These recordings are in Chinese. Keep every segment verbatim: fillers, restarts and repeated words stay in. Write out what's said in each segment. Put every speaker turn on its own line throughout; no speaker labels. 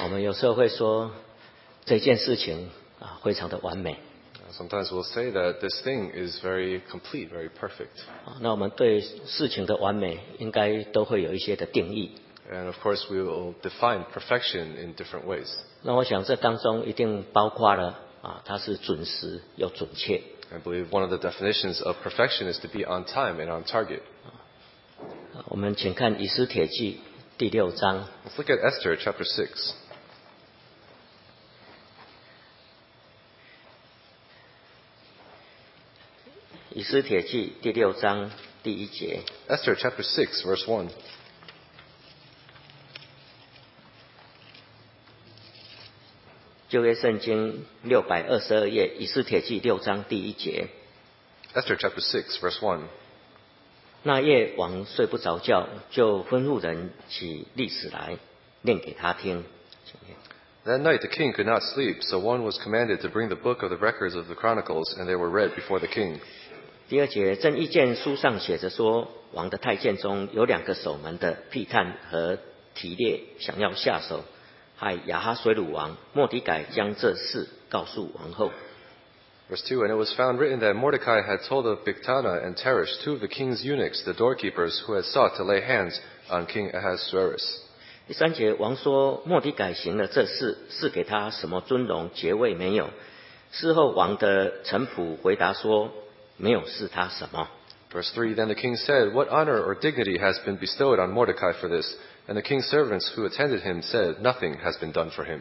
我们有时候会说这件事情啊非常的完美。
Sometimes we'll say that this thing is very complete, very perfect.
啊，那我们对事情的完美应该都会有一些的定义。
And of course, we will define perfection in different ways.
那我想这当中一定包括了啊，它是准时又准确。
I believe one of the definitions of perfection is to be on time and on target.
我们请看以斯帖记第六章。
Let's look at Esther chapter six.
以斯帖记第六章第一节。
Esther chapter six, verse one.
旧约圣经六百二十二页，以斯帖记六章第一节。
Esther chapter six, verse one.
那夜王睡不着觉，就吩咐人起历史来念给他听。
That night the king could not sleep, so one was commanded to bring the book of the records of the Chronicles, and they were read before the king.
第二节，正意见书上写着说，王的太监中有两个守门的辟探和提列想要下手，害亚哈水鲁王。末底改将这事告诉王后。
Verse two, And it was found written that Mordecai had told of Bigthana and Teresh, two of the king's eunuchs, the doorkeepers, who had sought to lay hands on King Ahasuerus.
第三节，王说末底改行了这事，是给他什么尊荣爵位没有？事后王的臣仆回答说，没有是他什么。
Verse three, Then the king said, What honor or dignity has been bestowed on Mordecai for this? And the king's servants who attended him said, Nothing has been done for him.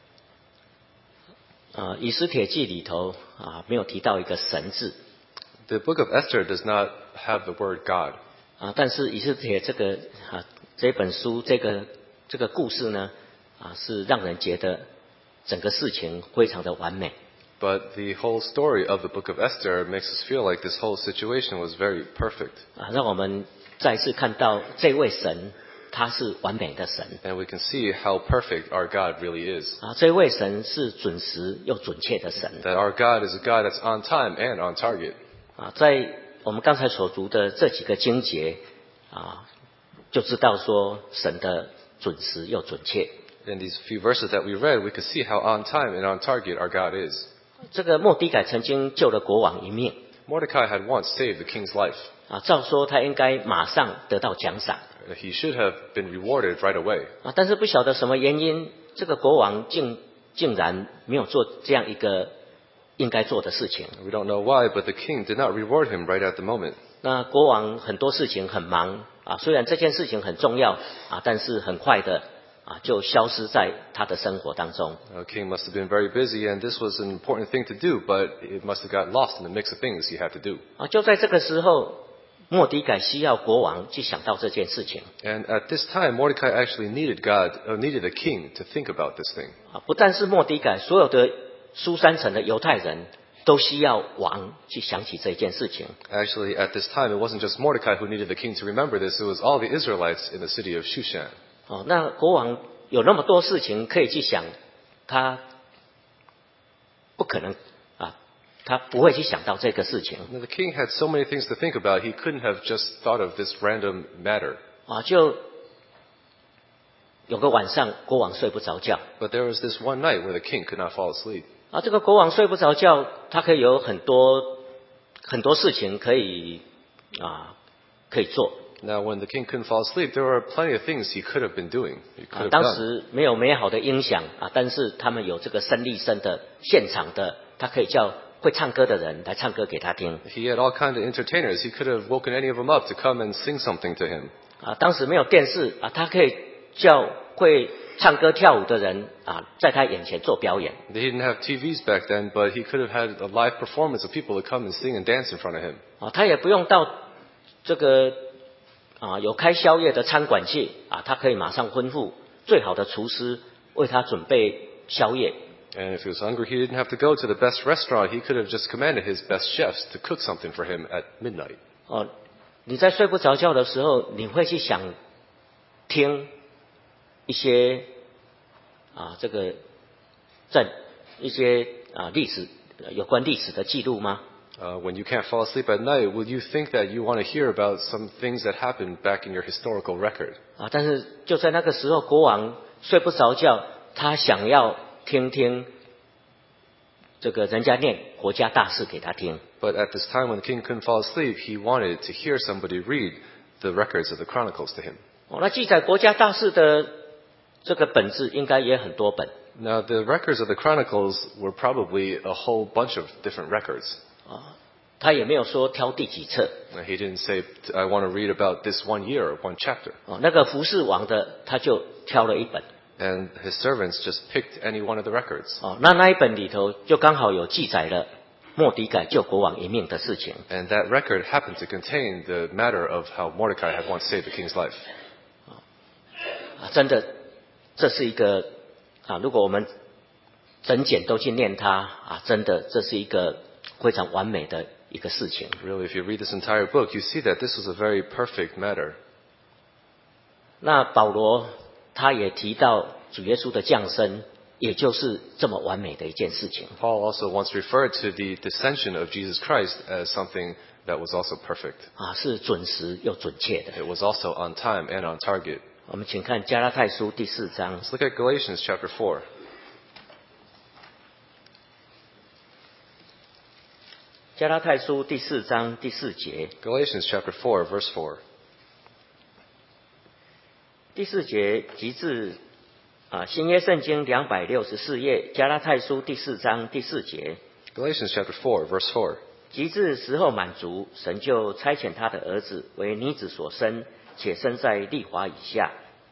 啊、以斯帖记里头啊没有提到一个神字。
The book of Esther does not have the word God.
啊，但是以斯帖这个啊这本书这个这个故事呢啊是让人觉得整个事情非常的完美。
But the whole story of the book of Esther makes us feel like this whole situation was very perfect.
啊，让我们再次看到这位神他是完美的神。
And we can see how perfect our God really is.
啊，这位神是准时又准确的神。
That our God is a God that's on time and on target.
啊，在我们刚才所读的这几个经节啊，就知道说神的准时又准确。
In these few verses that we read, we can see how on time and on target our God is.
这个末底改曾经救了国王一命。
Mordecai had once saved the king's life.
啊，照说他应该马上得到奖赏。
He should have been rewarded right away.
啊，但是不晓得什么原因，这个国王竟竟然没有做这样一个应该做的事情。
We don't know why, but the king did not reward him right at the moment.
那国王很多事情很忙啊，虽然这件事情很重要啊，但是很快的啊就消失在他的生活当中。
The king must have been very busy, and this was an important thing to do, but it must have got lost in the mix of things he had to do.
啊，就在这个时候，末底改需要国王去想到这件事情。
And at this time, Mordecai actually needed God, uh, needed a king to think about this thing.
啊，不但是末底改，所有的苏三城的犹太人都需要王去想起这件事情。
Actually, at this time, it wasn't just Mordecai who needed the king to remember this, it was all the Israelites in the city of Shushan.
哦，那国王有那么多事情可以去想，他不可能啊，他不会去想到这个事情
Now, the king had so many things to think about, he couldn't have just thought of this random matter.
啊。就有个晚上，国王睡不着觉
But there was this one night where the king could not fall asleep.
啊。这个国王睡不着觉，他可以有很多很多事情可以啊可以做
Now, when the king couldn't fall asleep, there were plenty of things he could have been doing. He
啊
could。have
当
done.
时没有美好的音响啊，但是他们有这个声力声的现场的，他可以叫会唱歌的人来唱歌给他听
He had all kinds of entertainers. He could have woken any of them up to come and sing something to him.
啊。当时没有电视啊，他可以叫会唱歌跳舞的人啊，在他眼前做表演
They didn't have T Vs back then, but he could have had a live performance of people to come and sing and dance in front of him.
啊。他也不用到这个啊有开宵夜的餐馆去啊，他可以马上吩咐最好的厨师为他准备宵夜
And if he was hungry, he didn't have to go to the best restaurant. He could have just commanded his best chefs to cook something for him at midnight.
哦。你在睡不着觉的时候，你会去想听一些啊这个在一些啊历史有关历史的记录吗？
Uh, when you can't fall asleep at night, will you think that you want to hear about some things that happened back in your historical record?
啊，但是就在那个时候，国王睡不着觉， 他想要听听这个人家念国家大事给他听。
But at this time when the king couldn't fall asleep, he wanted to hear somebody read the records of the Chronicles to him.
哦，那记载国家大事的这个本质应该也很多本。
Now, the records of the Chronicles were probably a whole bunch of different records.
啊，他也没有说挑第几册。
Now, he didn't say, I want to read about this one year or one chapter.
哦，那个服侍王的他就挑了一本。
And his servants just picked any one of the records.
哦，那那一本里头就刚好有记载了末底改救国王一命的事情。
And that record happened to contain the matter of how Mordecai had once saved the king's life.
啊，真的，这是一个啊，如果我们整简都去念它啊，真的这是一个非常完美的一个事情。
Really, if you read this entire book, you see that this was a very perfect matter.
那保罗他也提到主耶稣的降生，也就是这么完美的一件事情。
Paul also once referred to the descension of Jesus Christ as something that was also perfect.
啊，是准时又准确的。
It was also on time and on target.
我们请看加拉太书第四章，
Let's look at Galatians chapter four.
加拉太书第四章第四节，
Galatians chapter four, verse four.
第四节及至啊新约圣经两百六十四页，加拉太书第四章第四节，
Galatians chapter four, verse four.
及至时候满足，神就差遣他的儿子为女子所生，且生在律法以下。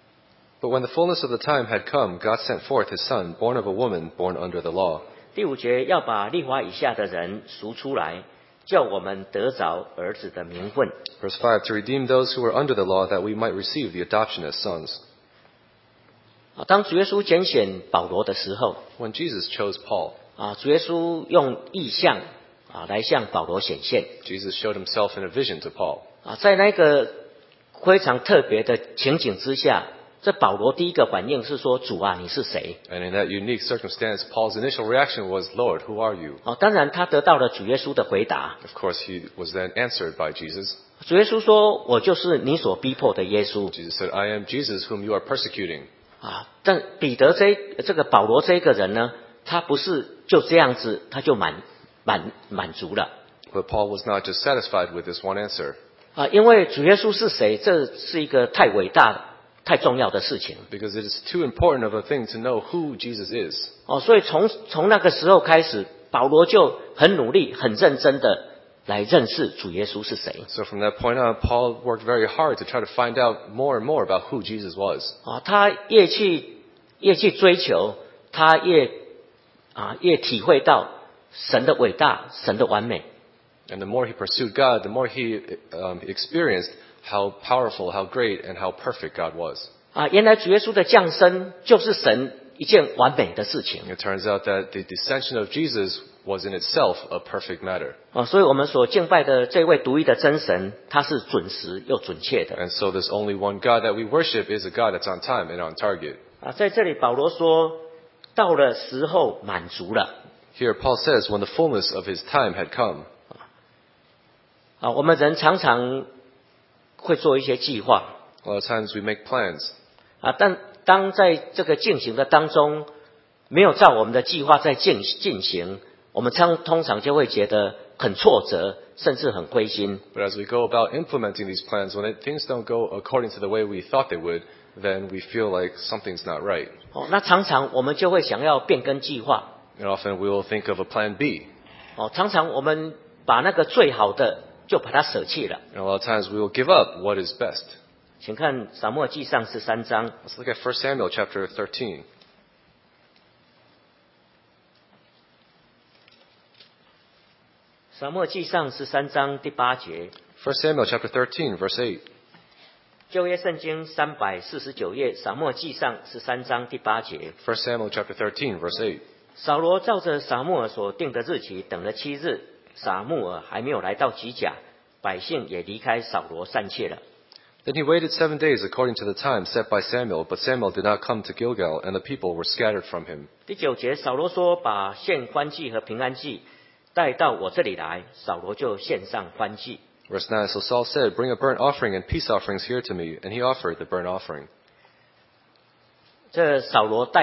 But when the fullness of the time had come, God sent forth his son, born of a woman, born under the law.
第五节要把律法以下的人赎出来，叫我们得着儿子的名分。
Verse five, to redeem those who were under the law, that we might receive the adoption as sons.
啊，当主耶稣拣选保罗的时候，
When Jesus chose Paul,
啊，主耶稣用意象啊来向保罗显现。
Jesus showed himself in a vision to Paul.
啊，在那个非常特别的情景之下，这保罗第一个反应是说：“主啊，你是谁
And in that unique circumstance, Paul's initial reaction was, Lord, who are you?？”
啊，当然他得到了主耶稣的回答。
Of course, he was then answered by Jesus.
主耶稣说：“我就是你所逼迫的耶稣。
Jesus said, I am Jesus whom you are persecuting. ”
啊，但彼得这这个保罗这个人呢，他不是就这样子他就满满满足了。
But Paul was not just satisfied with this one answer.
啊，因为主耶稣是谁，这是一个太伟大、太重要的事情。
Because it is too important of a thing to know who Jesus is.
哦，所以从从那个时候开始，保罗就很努力、很认真的来认识主耶稣是谁。
So from that point on, Paul worked very hard to try to find out more and more about who Jesus was.
啊，他越去越去追求，他越啊越体会到神的伟大、神的完美。
And the more he pursued God, the more he um, experienced how powerful, how great, and how perfect God was.
啊，原来主耶稣的降生就是神一件完美的事情。
It turns out that the descension of Jesus was in itself a perfect matter.
啊，所以我们所敬拜的这位独一的真神，他是准时又准确的。
And so this only one God that we worship is a God that's on time and on target.
啊，在这里保罗说，到了时候满足了。
Here Paul says, when the fullness of his time had come.
啊，我们人常常会做一些计划。
A lot of times we make plans.
啊，但当在这个进行的当中，没有照我们的计划在进进行，我们常通常就会觉得很挫折，甚至很灰心。
But as we go about implementing these plans, when it, things don't go according to the way we thought they would, then we feel like something's not right.
哦，那常常我们就会想要变更计划。
And often we will think of a plan B.
哦，常常我们把那个最好的就把它舍弃了。
And a lot of times we will give up what is best.
请看撒母耳记上十三章。
Let's look at First Samuel chapter thirteen.
撒母耳记上十三章第八节，
First Samuel chapter thirteen, verse eight.
旧约圣经三百四十九页，撒母耳记上十三章第八节。
First Samuel chapter thirteen, verse eight.
扫罗照着撒母耳所定的日期等了七日，撒母耳还没有来到吉甲，百姓也离开扫罗散去了。
Then he waited seven days according to the time set by Samuel, but Samuel did not come to Gilgal, and the people were scattered from him.
第九节，扫罗说：“把献欢祭和平安祭带到我这里来。”扫罗就献上欢祭。
Verse nine, so Saul said, bring a burnt offering and peace offerings here to me, and he offered the burnt offering.
这扫罗带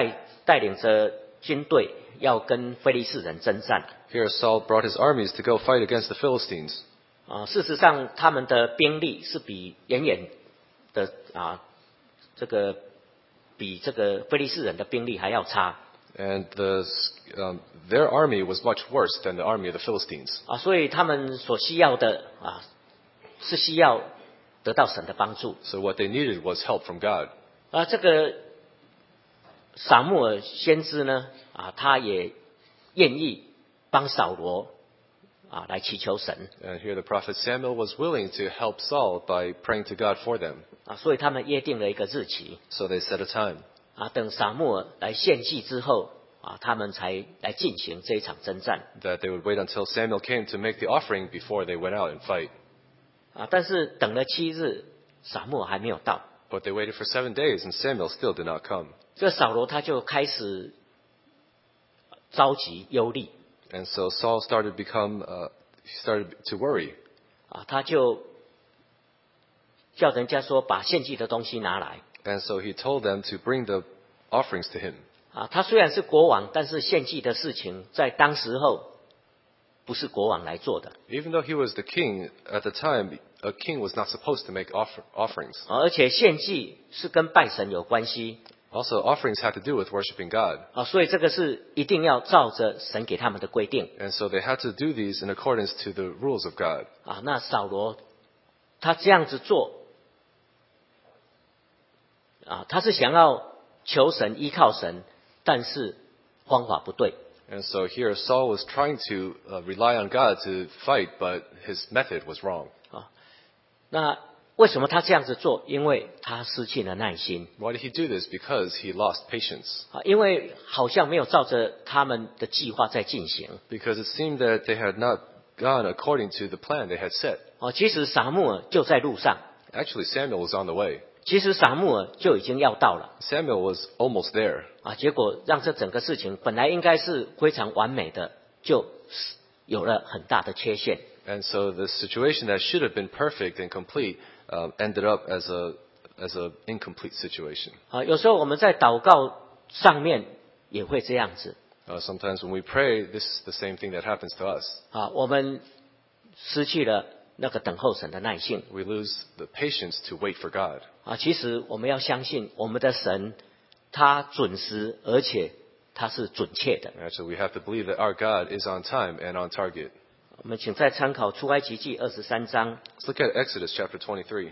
带领着军队要跟非利士人征战。
Here Saul brought his armies to go fight against the Philistines.
啊，事实上他们的兵力是比远远的啊，这个比这个非利士人的兵力还要差。
And the, um, their army was much worse than the army of the Philistines.
啊，所以他们所需要的啊，是需要得到神的帮助。
So what they needed was help from God.
啊，这个撒母耳先知呢，啊，他也愿意帮扫罗啊来祈求神。
And here the prophet Samuel was willing to help Saul by praying to God for them.
啊，所以他们约定了一个日期。
So they set a time.
啊，等撒母耳来献祭之后，啊，他们才来进行这一场征战。
That they would wait until Samuel came to make the offering before they went out and fight.
啊，但是等了七日，撒母耳还没有到。
But they waited for seven days and Samuel still did not come.
这扫罗他就开始着急忧虑。
And so Saul started to become, uh, he started to worry.
啊，他就叫人家说把献祭的东西拿来。
And so he told them to bring the offerings to him.
啊，他虽然是国王，但是献祭的事情在当时候不是国王来做的。
Even though he was the king at the time, a king was not supposed to make offer, offerings.
啊，而且献祭是跟拜神有关系。
Also, offerings had to do with worshiping God.
啊，所以这个是一定要照着神给他们的规定。
And so they had to do these in accordance to the rules of God.
啊，那扫罗他这样子做，啊，他是想要求神依靠神，但是方法不对。
And so here Saul was trying to uh, rely on God to fight, but his method was wrong.
啊，那为什么他这样子做？因为他失去了耐心。
Why did he do this? Because he lost patience.
啊，因为好像没有照着他们的计划在进行。
Because it seemed that they had not gone according to the plan they had set.
哦，其实撒母耳就在路上，
Actually, Samuel was on the way.
其实撒母耳就已经要到了。
Samuel was almost there.
啊，结果让这整个事情本来应该是非常完美的，就有了很大的缺陷。
And so the situation that should have been perfect and complete um, ended up as a as an incomplete situation.
啊，有时候我们在祷告上面也会这样子。
Uh, sometimes when we pray, this is the same thing that happens to us.
啊，我们失去了那个等候神的耐性。
We lose the patience to wait for God.
啊，其实我们要相信我们的神，他准时，而且他是准确的。
Actually, we have to believe that our God is on time and on target.
我们请再参考出埃及记二十三章。
Let's look at Exodus chapter twenty-three.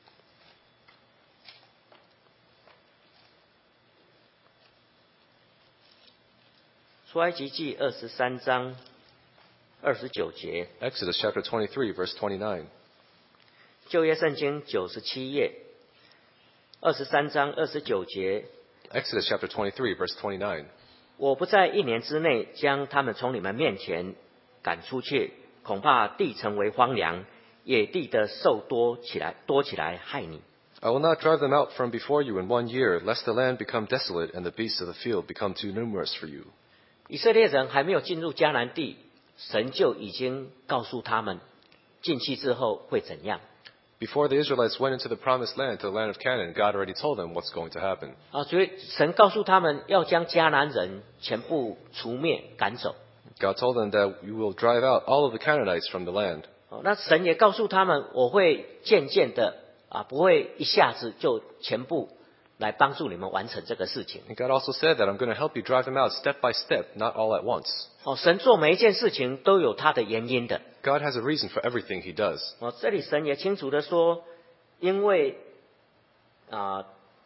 出埃及记二十三章二十九节，
Exodus chapter twenty-three, verse twenty-nine.
旧约圣经九十七页，二十三章二十九节。
Exodus chapter twenty-three, verse twenty-nine.
我不在一年之内将他们从你们面前赶出去，恐怕地成为荒凉，野地的兽多起来，多起来害你。
I will not drive them out from before you in one year, lest the land become desolate and the beasts of the field become too numerous for you.
以色列人还没有进入迦南地，神就已经告诉他们，进去之后会怎样。
Before the Israelites went into the promised land, to the land of Canaan, God already told them what's going to happen.
啊，所以神告诉他们要将迦南人全部除灭赶走。
God told them that you will drive out all of the Canaanites from the land.
哦，那神也告诉他们，我会渐渐的啊，不会一下子就全部来帮助你们完成这个事情。
And God also said that I'm going to help you drive them out step by step, not all at once.
哦，神做每一件事情都有他的原因的。
God has a reason for everything he does.
哦，这里神也清楚的说，因为啊，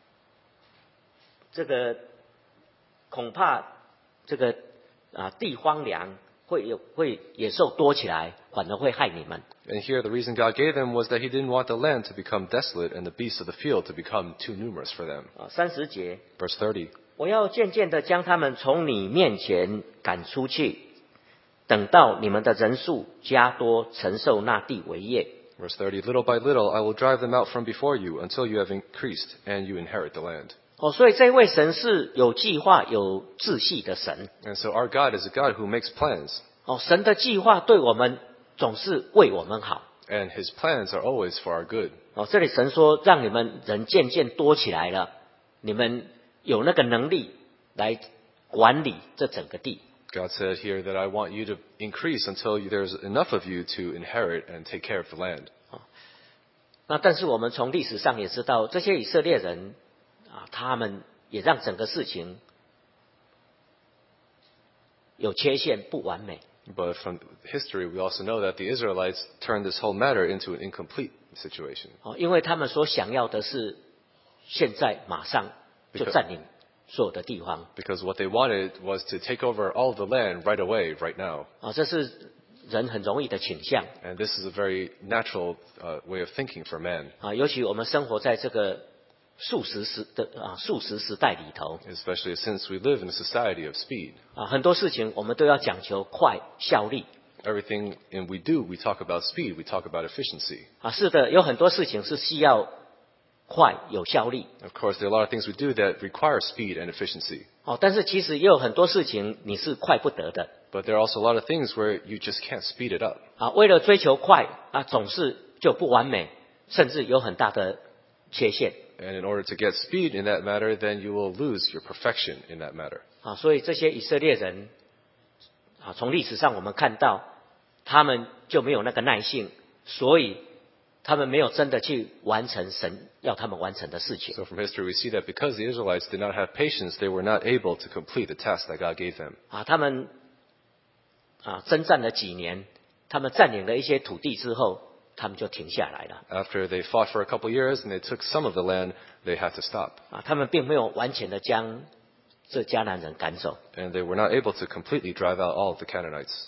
这个恐怕这个啊地荒凉，会有会野兽多起来，反而会害你们。
And here the reason God gave them was that he didn't want the land to become desolate and the beasts of the field to become too numerous for them.
啊，三十节，
Verse thirty.
我要渐渐的将他们从你面前赶出去，等到你们的人数加多，承受那地为业。
Verse thirty. Little by little I will drive them out from before you until you have increased and you inherit the land.
哦，所以这位神是有计划、有秩序的神。
And so our God is a God who makes plans.
哦，神的计划对我们总是为我们好。
And his plans are always for our good.
哦，这里神说让你们人渐渐多起来了，你们有那个能力来管理这整个地。
God said here that I want you to increase until you, there's enough of you to inherit and take care of the land.
那但是我们从历史上也知道，这些以色列人啊，他们也让整个事情有缺陷、不完美。
But from history, we also know that the Israelites turned this whole matter into an incomplete situation.
哦，因为他们所想要的是现在马上就占领所有的地方。
Because what they wanted was to take over all of the land right away, right now.
啊，这是人很容易的倾向。
And this is a very natural uh, way of thinking for man,
啊，尤其我们生活在这个素食时的啊素食时代里头，
especially since we live in a society of speed.
啊，很多事情我们都要讲求快、效率。
Everything in we do, we talk about speed, we talk about efficiency.
啊，是的，有很多事情是需要快、有效率。
Of course, there are a lot of things we do that require speed and efficiency.
哦，但是其实也有很多事情你是快不得的。
But there are also a lot of things where you just can't speed it up.
啊，为了追求快啊，总是就不完美，甚至有很大的缺陷。
And in order to get speed in that matter, then you will lose your perfection in that matter.
啊，所以这些以色列人啊，从历史上我们看到，他们就没有那个耐性，所以他们没有真的去完成神要他们完成的事情。
So from history, we see that because the Israelites did not have patience, they were not able to complete the task that God gave them.
啊，他们啊征战了几年，他们占领了一些土地之后，他们就停下来了。
After they fought for a couple of years and they took some of the land, they had to stop.
啊，他们并没有完全的将这迦南人赶走。
And they were not able to completely drive out all of the Canaanites.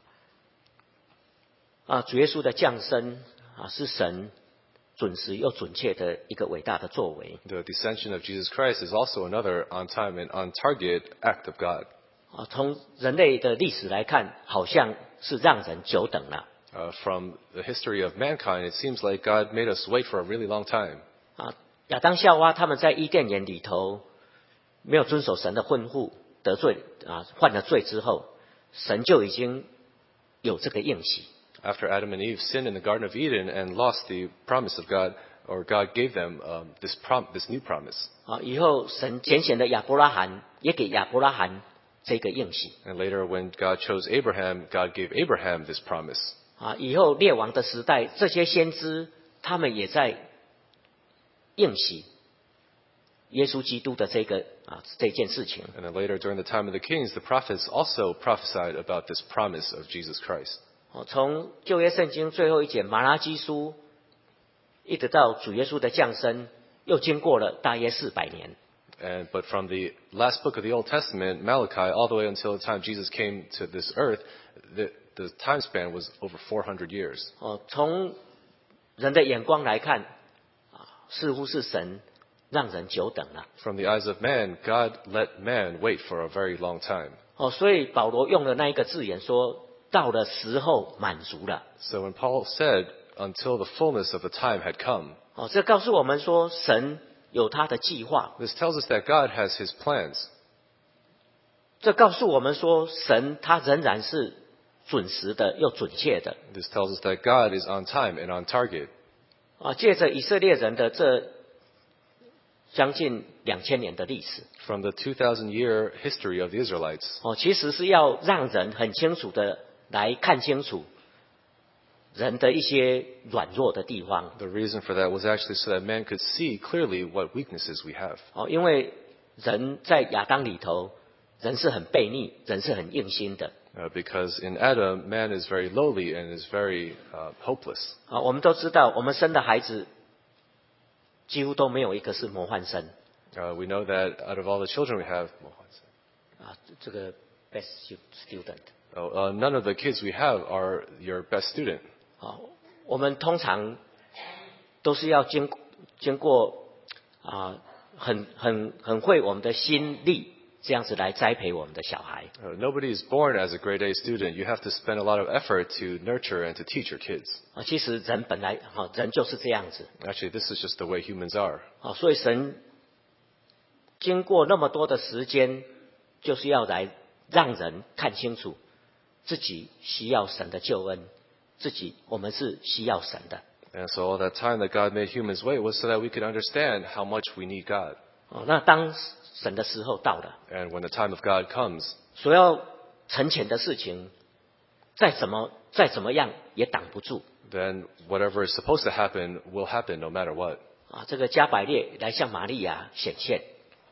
啊，主耶稣的降生啊，是神准时又准确的一个伟大的作为。
The descension of Jesus Christ is also another on time and on target act of God.
啊，从人类的历史来看，好像是让人久等了。
Uh, from the history of mankind, it seems like God made us wait for a really long time.
啊，亚当夏娃他们在伊甸园里头没有遵守神的吩咐，得罪啊犯了罪之后，神就已经有这个应许。
After Adam and Eve sinned in the Garden of Eden and lost the promise of God, or God gave them um, this, prom- this new promise.
啊，以后神拣选的亚伯拉罕，也给亚伯拉罕这个应许。
And later, when God chose Abraham, God gave Abraham this promise.
啊，以后列王的时代，这些先知他们也在应许耶稣基督的这个啊这件事情。
And then later, during the time of the kings, the prophets also prophesied about this promise of Jesus Christ.
哦，从旧约圣经最后一节马拉基书，一直到主耶稣的降生，又经过了大约四百年。
And, but from the last book of the Old Testament, Malachi, all the way until the time Jesus came to this earth, the, the time span was over four hundred years.
哦，从人的眼光来看，啊，似乎是神让人久等了。
From the eyes of man, God let man wait for a very long time.
哦，所以保罗用了那一个字眼说，到了时候满足了。
So when Paul said, until the fullness of the time had come,
哦，这告诉我们说，神有他的计划。
this tells us that God has his plans.
这告诉我们说，神他仍然是准时的又准确的。
This tells us that God is on time and on target.
啊，借着以色列人的这将近两千年的历史，
From the two thousand year history of the Israelites,
哦，其实是要让人很清楚的来看清楚人的一些软弱的地方。
the reason for that was actually so that man could see clearly what weaknesses we have.
哦，因为人在亚当里头，人是很悖逆，人是很硬心的。
Uh, because in Adam, man is very lowly and is very uh, hopeless.
啊，我们都知道，我们生的孩子几乎都没有一个是模范生。
Uh, we know that out of all the children we have,
啊，这个 best student。
oh, uh, none of the kids we have are your best student.
啊，我们通常都是要经经过啊，很很很会我们的心力，这样子来栽培我们的小孩。
Uh, nobody is born as a grade A student. You have to spend a lot of effort to nurture and to teach your kids.
啊，其实人本来哈、人就是这样子。
Actually, this is just the way humans are.
啊，所以神经过那么多的时间，就是要来让人看清楚自己需要神的救恩，自己我们是需要神的。
And so all that time that God made humans wait was so that we could understand how much we need God.
哦，那当神的时候到了，
And when the time of God comes,
所要成全的事情，再怎么再怎么样也挡不住
then whatever is supposed to happen will happen no matter what.
啊！这个加百列来向玛利亚显现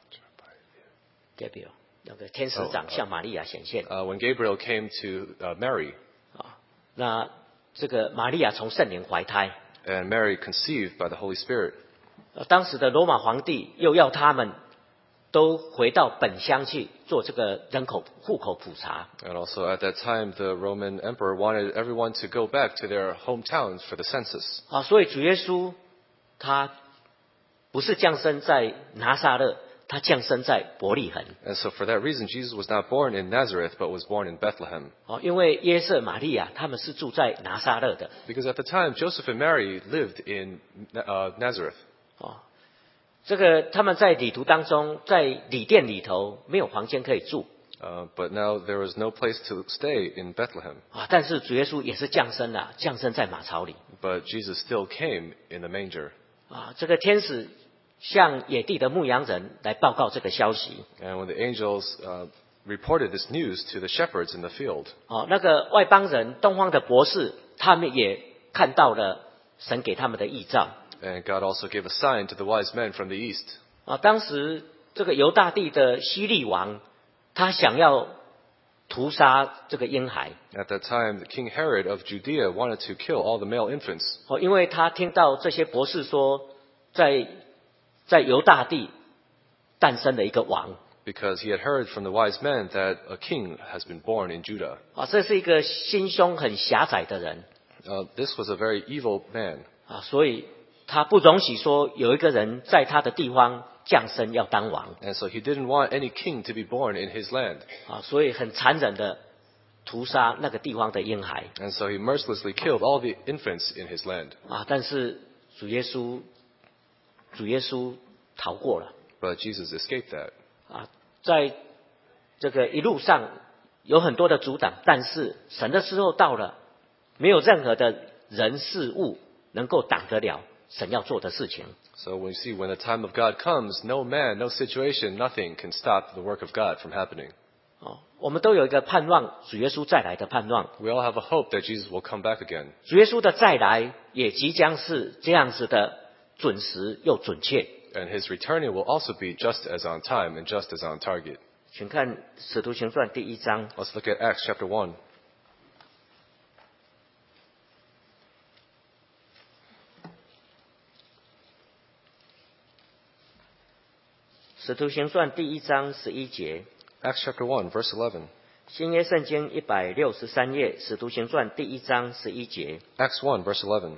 ，Gabriel 那个天使长向玛利亚显现
Uh, when Gabriel came to uh, Mary,
啊，那这个玛利亚从圣灵怀胎，
and Mary conceived by the Holy Spirit,
呃当时的罗马皇帝又要他们都回到本乡去做这个人口户口普查
and also at that time the Roman emperor wanted everyone to go back to their hometowns for the census.
啊，所以主耶稣他不是降生在拿撒勒，他降生在伯利恒
And so for that reason, Jesus was not born in Nazareth, but was born in Bethlehem.
哦，因为约瑟、玛利亚他们是住在拿撒勒的
Because at the time, Joseph and Mary lived in uh, Nazareth.
哦。这个他们在旅途当中，在旅店里头没有房间可以住
Uh, but now there was no place to stay in Bethlehem.
啊，但是主耶稣也是降生了，降生在马槽里
But Jesus still came in the manger.
啊。这个天使向野地的牧羊人来报告这个消息
And when the angels uh, reported this news to the shepherds in the field,
哦，那个外邦人东方的博士，他们也看到了神给他们的异兆
and God also gave a sign to the wise men from the east.
啊。当时这个犹大地的希利王，他想要屠杀这个婴孩
At that time, King Herod of Judea wanted to kill all the male infants
哦，因为他听到这些博士说，在在犹大地诞生了一个王
because he had heard from the wise men that a king has been born in Judah.
啊，这是一个心胸很狭窄的人
Uh, this was a very evil man,
啊，所以他不容许说有一个人在他的地方降生要当王
and so he didn't want any king to be born in his land.
啊，所以很残忍的屠杀那个地方的婴孩
And so he mercilessly killed all the infants in his land.
啊，但是主耶稣主耶稣逃过了
But Jesus escaped that.
啊，在这个一路上有很多的阻挡，但是神的时候到了，没有任何的人事物能够挡得了神要做的事情
So when you see when the time of God comes, no man, no situation, nothing can stop the work of God from happening.
哦。我们都有一个盼望，主耶稣再来的盼望。
We all have a hope that Jesus will come back again.
主耶稣的再来也即将是这样子的准时又准确。
And his returning will also be just as on time and just as on target.
请看《使徒行传》第一章，
Let's look at Acts chapter one.
《使徒行传》第一章十一节，
Acts chapter one, verse eleven.
新约圣经一百六十三页，《使徒行传》第一章十一节。
Acts one, verse eleven.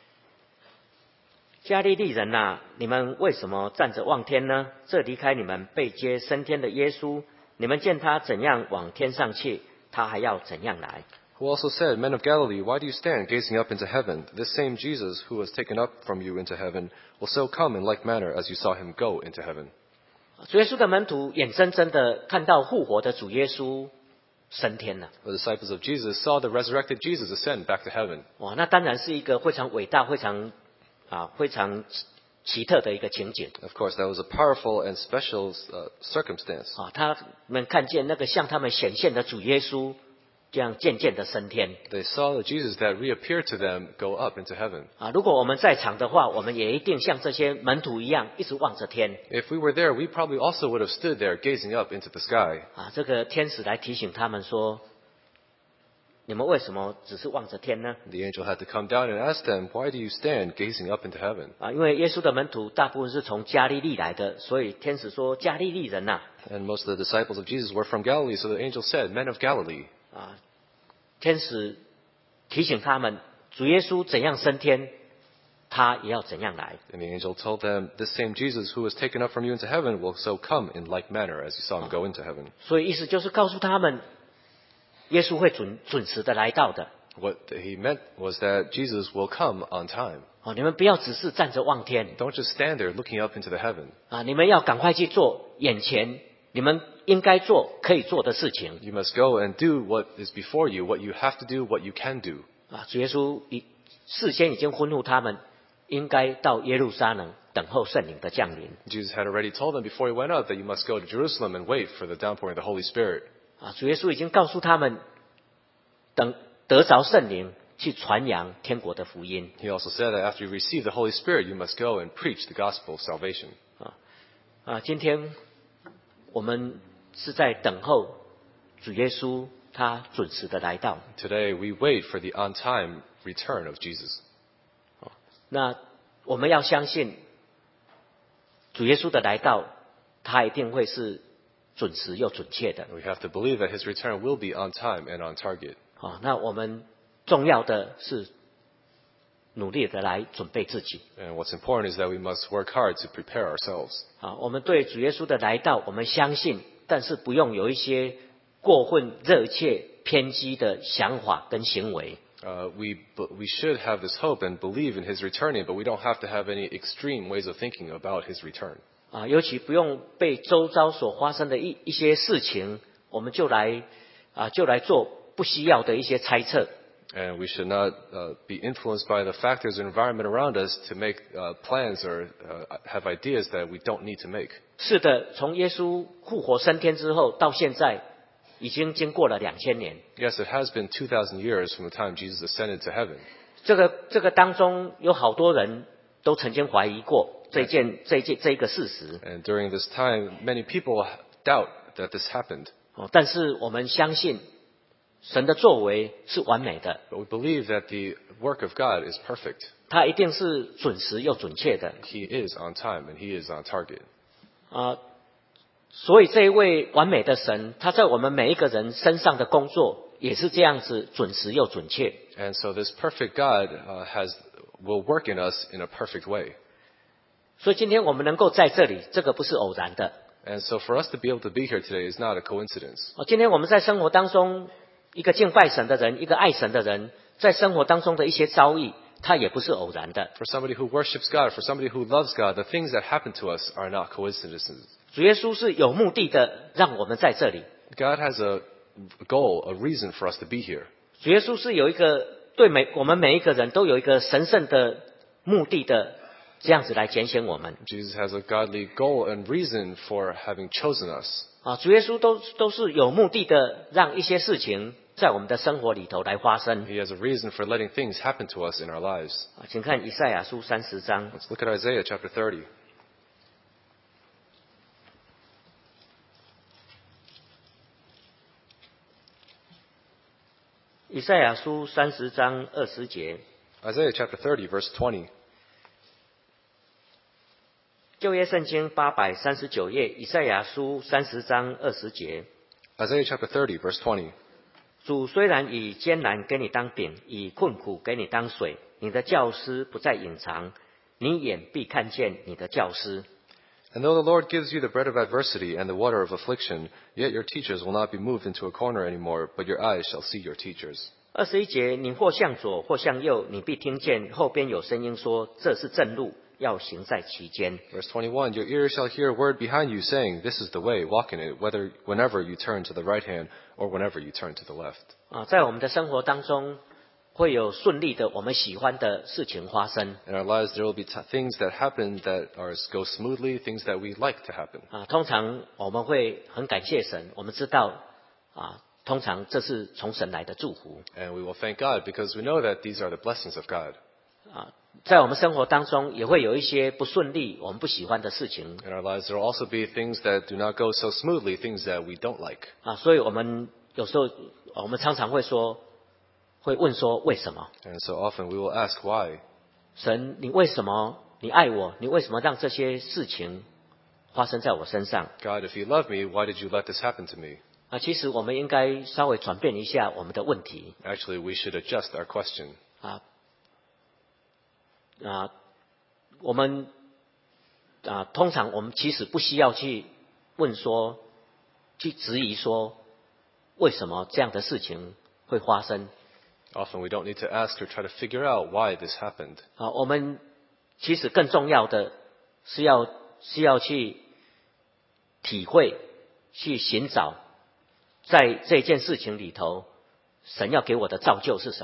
加利利人呐、你们为什么站着望天呢？这离开你们被接升天的耶稣，你们见他怎样往天上去，他还要怎样来。
Who also said, Men of Galilee, why do you stand gazing up into heaven? This same Jesus who was taken up from you into heaven will so come in like manner as you saw him go into heaven.
主耶稣的门徒眼睁睁的看到复活的主耶稣升天了，
The disciples of Jesus saw the resurrected Jesus ascend back to heaven.
哇，那当然是一个非常伟大、非常啊非常奇奇特的一个情景
Of course, that was a powerful and special uh, circumstance.
啊。他们看见那个向他们显现的主耶稣，这样渐渐的升天
They saw the Jesus that reappeared to them go up into heaven.
啊。如果我们在场的话，我们也一定像这些门徒一样，一直望着天
If we were there, we probably also would have stood there gazing up into the sky.
啊。这个天使来提醒他们说：“你们为什么只是望着天呢？
The angel had to come down and ask them, Why do you stand gazing up into heaven?
啊，因为耶稣的门徒大部分是从加利利来的，所以天使说：加利利人呐、
And most of the disciples of Jesus were from Galilee, so the angel said, Men of Galilee.
啊，天使提醒他们，主耶稣怎样升天，他也要怎样来。
And the angel told them, This same Jesus who was taken up from you into heaven will so come in like manner as you saw him go into heaven.
所以意思就是告诉他们，耶稣会准准时的来到的。
What he meant was that Jesus will come on time.
哦，你们不要只是站着望天
Don't just stand there looking up into the heaven.
啊，你们要赶快去做眼前你们应该做可以做的事情
You must go and do what is before you, what you have to do, what you can do.
啊。主耶稣已事先已经吩咐他们， 应该到耶路撒冷等候圣灵的降临。
Jesus had already told them before he went out that you must go to Jerusalem and wait for the downpouring of the Holy Spirit.
啊，主耶稣已经告诉他们，等得着圣灵去传扬天国的福音。
He also said that after you receive the Holy Spirit, you must go and preach the gospel of salvation.
啊，今天我们是在等候主耶稣他准时的来到。
Today, we wait for the on-time return of Jesus.
那我们要相信主耶稣的来到，他一定会是准时又准确的。
We have to believe that his return will be on time and on target.
啊，那我们重要的是努力的来准备自己。
And what's important is that we must work hard to prepare ourselves.
啊，我们对主耶稣的来到，我们相信，但是不用有一些过分热切、偏激的想法跟行为。
Uh, we, we should have this hope and believe in his returning, but we don't have to have any extreme ways of thinking about his return.
啊，尤其不用被周遭所发生的一一些事情，我们就来啊，就来做不需要的一些猜测。
And we should not uh, be influenced by the factors and environment around us to make uh, plans or uh, have ideas that we don't need to make.
是的，从耶稣复活升天之后到现在，已经经过了两千年。
Yes, it has been two thousand years from the time Jesus ascended to heaven.
这个这个当中有好多人都曾经怀疑过这件这件这一个事实。
And during this time, many people doubt that this happened.
哦，但是我们相信神的作为是完美的，
But we believe that the work of God is perfect.
他一定是准时又准确的。
He is on time and he is on target.
啊，所以这一位完美的神，他在我们每一个人身上的工作也是这样子准时又准确。
And so this perfect God uh, has will work in us in a perfect way.
所以今天我们能够在这里，这个不是偶然的。
And so for us to be able to be here today is not a coincidence.
哦，今天我们在生活当中，一个敬拜神的人，一个爱神的人，在生活当中的一些遭遇，他也不是偶然的。
For somebody who worships God, for somebody who loves God, the things that happen to us are not coincidences.
主耶稣是有目的的让我们在这里。
God has a goal, a reason for us to be here.
主耶稣是有一个对每我们每一个人都有一个神圣的目的的，这样子来拣选我们。
Jesus has a godly goal and reason for having chosen us.
啊，主耶稣都都是有目的的，让一些事情在我们的生活里头来发生。
He has a reason for letting things happen to us in our lives.
啊，请看以赛亚书三十章。
Let's look at Isaiah chapter thirty.
以赛亚书三十章二十节，
Isaiah chapter thirty, verse twenty.
旧约圣经八百三十九页，以赛亚书三十章二十节。
Isaiah chapter thirty, verse twenty.
主虽然以艰难给你当饼，以困苦给你当水，你的教师不再隐藏，你眼必看见你的教师。
And though the Lord gives you the bread of adversity and the water of affliction, yet your teachers will not be moved into a corner anymore, but your eyes shall see your teachers.
二十一节，你或向左，或向右，你必听见后边有声音说：“这是正路，要行在其间。”
Verse twenty-one, your ears shall hear a word behind you saying, this is the way, walk in it, whether, whenever you turn to the right hand or whenever you turn to the left.
啊，在我们的生活当中，会有顺利的我们喜欢的事情发生。
In our lives, there will be t- things that happen that are, go smoothly, things that we like to happen.
啊，通常我们会很感谢神，我们知道啊，通常这是从神来的祝福。
And we will thank God because we know that these are the blessings of God.
啊，在我们生活当中也会有一些不顺利、我们不喜欢的事情
In our lives, there will also be things that do not go so smoothly, things that we don't like.
啊，所以我们有时候我们常常会说，会问说为什么？
And so often we will ask why.
神，你为什么你爱我？你为什么让这些事情发生在我身上？
God, if you love me, why did you let this happen to me?
啊，其实我们应该稍微转变一下我们的问题
Actually, we should adjust our question.
啊啊，我们啊，通常我们其实不需要去问说，去质疑说为什么这样的事情会发生
Often we don't need to ask or try to figure out why this happened.
啊。我们其实更重要的是要是要去体会、去寻找，在这件事情里头，神要给我的造就是什么？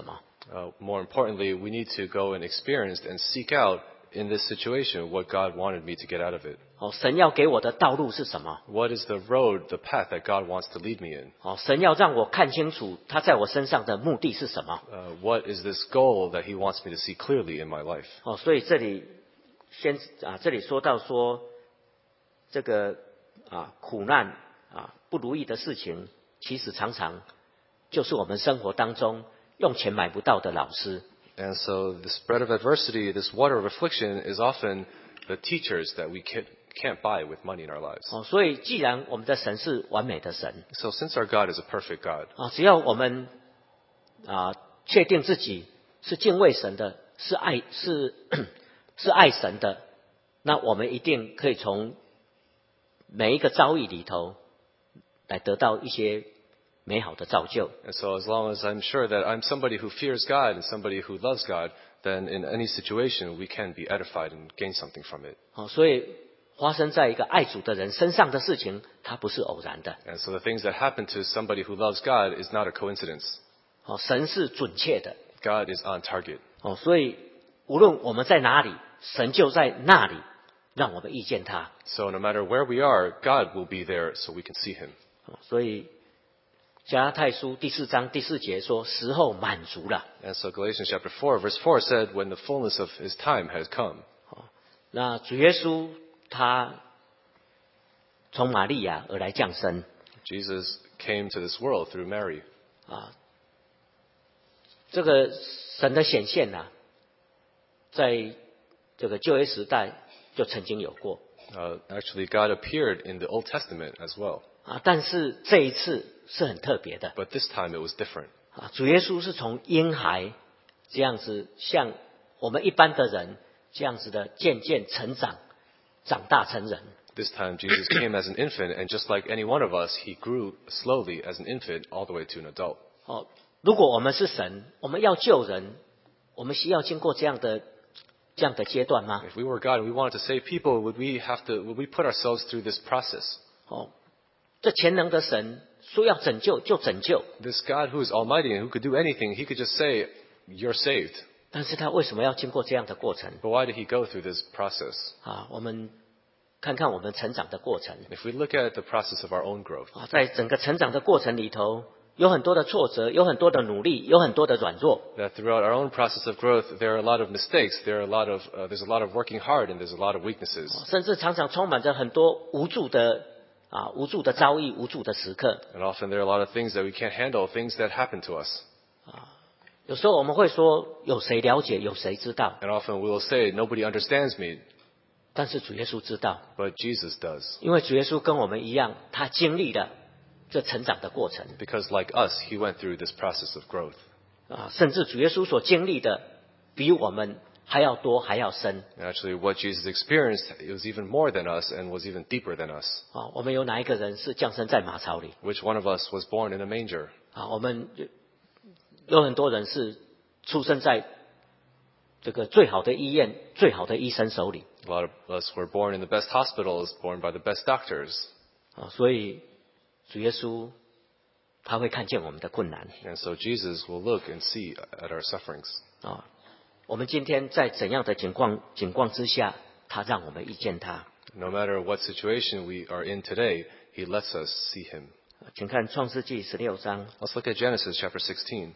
Uh, more importantly, we need to go and experience and seek out in this situation what God wanted me to get out of it.
哦，神要给我的道路是什么？
What is the road, the path that God wants to lead me in?
哦，神要让我看清楚他在我身上的目的是什么？
Uh, what is this goal that He wants me to see clearly in my life?
哦，所以这里先啊，这里说到说这个啊苦难啊不如意的事情，其实常常就是我们生活当中用钱买不到的老师。
And so this bread of adversity, this water of affliction is often the teachers that we can't, can't buy with money in our lives.
哦，所以既然我们的神是完美的神
So since our God is a perfect God,
啊，只要我们啊确定自己是敬畏神的，是爱是是爱神的，那我们一定可以从每一个遭遇里头来得到一些美好的造就。
and so as long as I'm sure that I'm somebody who fears God and somebody who loves God, then in any situation we can be edified and gain something from it.
哦，所以发生在一个爱主的人身上的事情，它不是偶然的。
And so the things that happen to somebody who loves God is not a coincidence.
哦，神是准确的。
God is on target.
哦，所以无论我们在哪里，神就在那里，让我们遇见他。
So no matter where we are, God will be there so we can see Him.
哦，所以加拉太书第四章第四节说：“时候满足了。
And so Galatians chapter four verse four said, when the fullness of His time has come. ”
那主耶稣他从玛利亚而来降生
Jesus came to this world through Mary.
啊，这个神的显现啊，在这个旧约时代就曾经有过
Uh, actually, God appeared in the Old Testament as well.
啊，但是这一次是很特别的
But this time it was different.
啊，主耶稣是从婴孩这样子，像我们一般的人这样子的渐渐成长，长大成人。
This time Jesus came as an infant, and just like any one of us, He grew slowly as an infant all the way to an adult.
哦，如果我们是神，我们要救人，我们需要经过这样的这样的阶段吗？
If we were God and we wanted to save people, would we have to, would we put ourselves through this process?
哦，这全能的神说要拯救就拯救，
This God who is almighty and who could do anything, He could just say, you're saved.
但是他为什么要经过这样的过程
But why did He go through this process?
啊？我们看看我们成长的过程
If we look at the process of our own growth,
啊，在整个成长的过程里头，有很多的挫折，有很多的努力，有很多的软弱
that throughout our own process of growth, there are a lot of mistakes, there are a lot of, uh, there's a lot of working hard, and there's a lot of weaknesses.
甚至常常充满着很多无助的啊无助的遭遇、无助的时刻。
And often there are a lot of things that we can't handle, things that happen to us.
有时候我们会说，有谁了解，有谁知道？
And often we will say, nobody understands me,
但是主耶稣知道，
but Jesus does.
因为主耶稣跟我们一样，他经历了这成长的过程
Because like us, He went through this process of growth.
啊，甚至主耶稣所经历的比我们还要多，还要深
And actually what Jesus experienced, it was even more than us and was even deeper than us.
啊。我们有哪一个人是降生在马槽里
Which one of us was born in a manger?
啊？我们有很多人是出生在这个最好的医院、最好的医生手里
A lot of us were born in the best hospitals, born by the best doctors.
啊，所以主耶稣他会看见我们的困难
And so Jesus will look and see at our sufferings.
啊。我们今天在怎样的情况情况之下，他让我们遇见他？
No matter what situation we are in today, He lets us see Him.
请看创世纪十六章。
Let's look at Genesis chapter sixteen.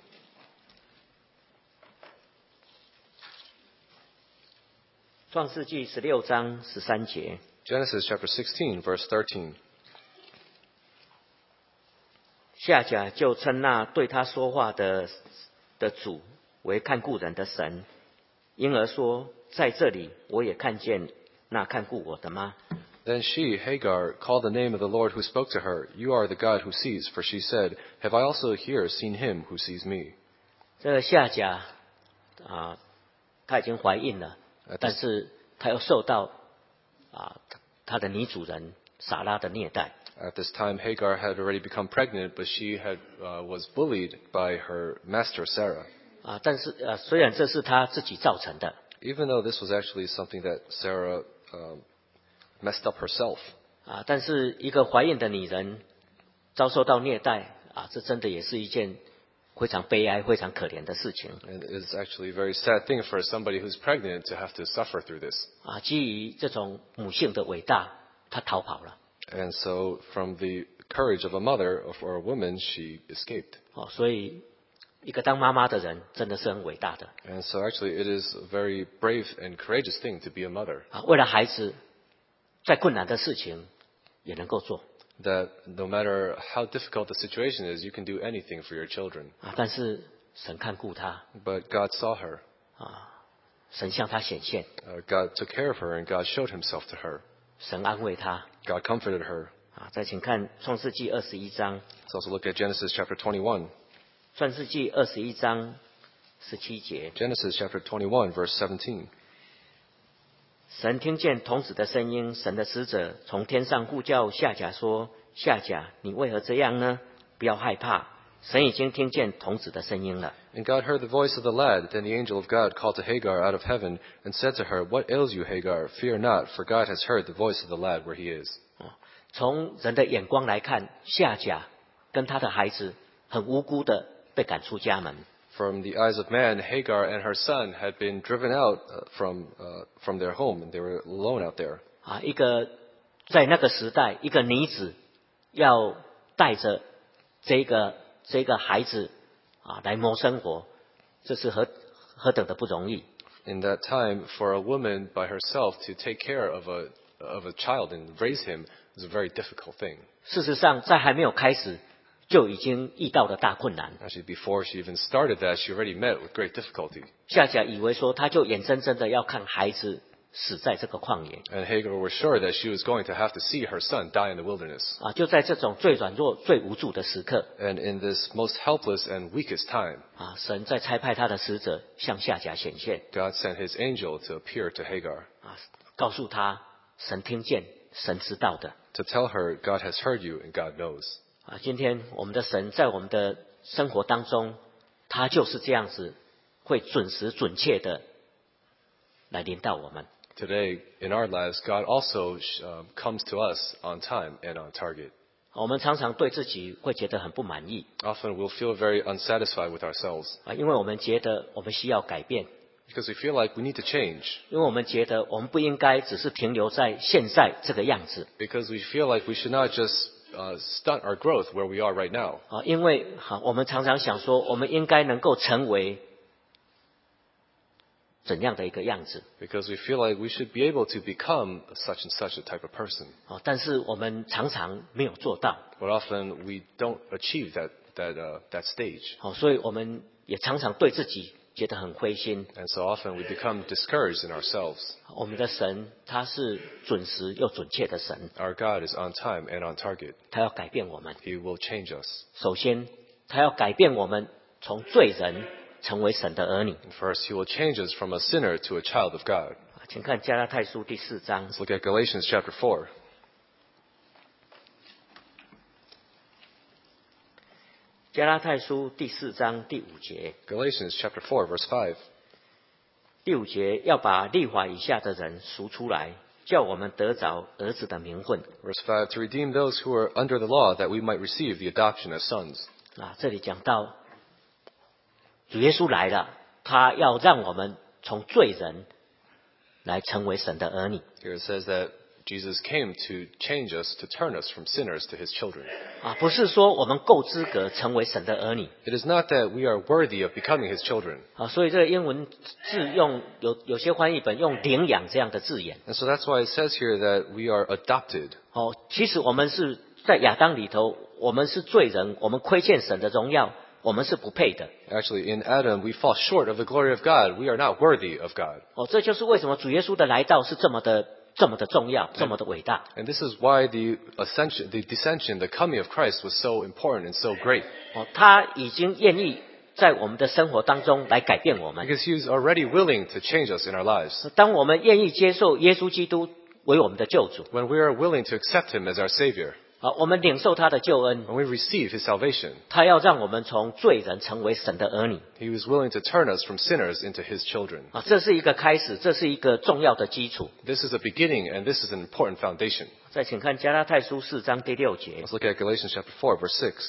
创世纪十六章十三节，
Genesis chapter sixteen, verse thirteen.
夏甲就称那对他说话的的主为看顾人的神，因而说，在这里我也看见那看顾我的吗？
Then she, Hagar, called the name of the Lord who spoke to her. You are the God who sees. For she said, Have I also here seen Him who sees me?
这个夏甲啊，她已经怀孕了，但是她又受到啊她的女主人撒拉的虐待。
At this time, Hagar had already become pregnant, but she had, uh, was bullied by her master, Sarah.
啊，但是呃，虽然这是她自己造成的
Even though this was actually something that Sarah um, messed up herself.
啊，但是一个怀孕的女人遭受到虐待啊，这真的也是一件非常悲哀、非常可怜的事情
And it's actually a very sad thing for somebody who's pregnant to have to suffer through this.
啊。基于这种母性的伟大，她逃跑了
And so from the courage of a mother or a woman, she escaped.
哦。所以，一个当妈妈的人真的是很伟大的
And so actually it is a very brave and courageous thing to be a mother.
啊。为了孩子，再困难的事情也能够做
That no matter how difficult the situation is, you can do anything for your children.
啊。但是神看顾她
But God saw her.
啊，神向她显现，
Uh, God took care of her and God showed himself to her.
神安慰她
God comforted her.
啊。再请看创世纪二十一章，
Let's also look at Genesis chapter twenty-one.
创世纪二十一章十七节。
Genesis chapter twenty-one, verse seventeen.
神听见童子的声音，神的使者从天上呼叫夏甲说：“夏甲，你为何这样呢？不要害怕，神已经听见童子的声音了。”
And God heard the voice of the lad. Then the angel of God called to Hagar out of heaven and said to her, What ails you, Hagar? Fear not, for God has heard the voice of the lad where he is.
从人的眼光来看，夏甲跟他的孩子很无辜的被赶出家门。
From the eyes of man, Hagar and her son had been driven out uh, from, uh, from their home, and they were alone out there.
啊，一个在那个时代，一个女子要带着这个这个孩子啊来谋生活，这是何何等的不容易
In that time, for a woman by herself to take care of a, of a child and raise him was a very difficult thing.
事实上，在还没有开始，就已经遇到了大困难。
Actually, before she even started that, she already met with great difficulty.
夏甲以为说，他就眼睁睁的要看孩子死在这个旷野
And Hagar was sure that she was going to have to see her son die in the wilderness.
啊，就在这种最软弱、最无助的时刻
And in this most helpless and weakest time,
啊，神在差派他的使者向夏甲显现
God sent his angel to appear to Hagar
啊，告诉他神听见、神知道的
to tell her, God has heard you and God knows.
啊。今天我们的神在我们的生活当中，他就是这样子，会准时、准确的来临到我们。
Today, in our lives, God also um, comes to us on time and on target.
我们常常对自己会觉得很不满意
Often we'll feel very unsatisfied with ourselves
啊，因为我们觉得我们需要改变，
because we feel like we need to change,
因为我们觉得我们不应该只是停留在现在这个样子
because we feel like we should not just uh, stunt our growth where we are right now.
啊，因为好，我们常常想说，我们应该能够成为怎样的一个样子
Because we feel like we should be able to become such and such a type of person.
啊，但是我们常常没有做到
But often we don't achieve that, that, uh, that stage.
好，所以我们也常常对自己觉得很灰心。
And so often we become discouraged in ourselves.
我们的神他是准时又准确的神，
Our God is on time and on target.
他要改变我们。
He will change us.
首先，他要改变我们从罪人成为神的儿女。
And first, He will change us from a sinner to a child of God.
请看加拉太书第四章
Let's look at Galatians chapter four.
加拉太书第四章第五节，
Galatians chapter four, verse five.
第五节要把律法以下的人赎出来，叫我们得着儿子的名分。
Verse five, to redeem those who are under the law, that we might receive the adoption as sons.
啊，这里讲到主耶稣来了，他要让我们从罪人来成为神的儿女
Here it says that Jesus came to change us, to turn us from sinners to His children.
啊，不是说我们够资格成为神的儿女
It is not that we are worthy of becoming His children.
啊，所以这个英文字用有有些翻译本用领养这样的字眼
And so that's why it says here that we are adopted.
哦，其实我们是在亚当里头，我们是罪人，我们亏欠神的荣耀，我们是不配的
Actually, in Adam, we fall short of the glory of God. We are not worthy of God.
哦，这就是为什么主耶稣的来到是这么的这么的重要，这么的伟大
And this is why the ascension, the descension, the coming of Christ was so important and so great.
哦，他已经愿意在我们的生活当中来改变我们。
Because He is already willing to change us in our lives.
当我们愿意接受耶稣基督为我们的救主
When we are willing to accept Him as our Savior,
啊，我们领受他的救恩，
when we receive His salvation,
他要让我们从罪人成为神的儿女
He was willing to turn us from sinners into His children.
啊，这是一个开始，这是一个重要的基础。
This is a beginning, and this is an important foundation.
再请看加拉太书四章第六节，
Let's look at Galatians chapter four, verse six.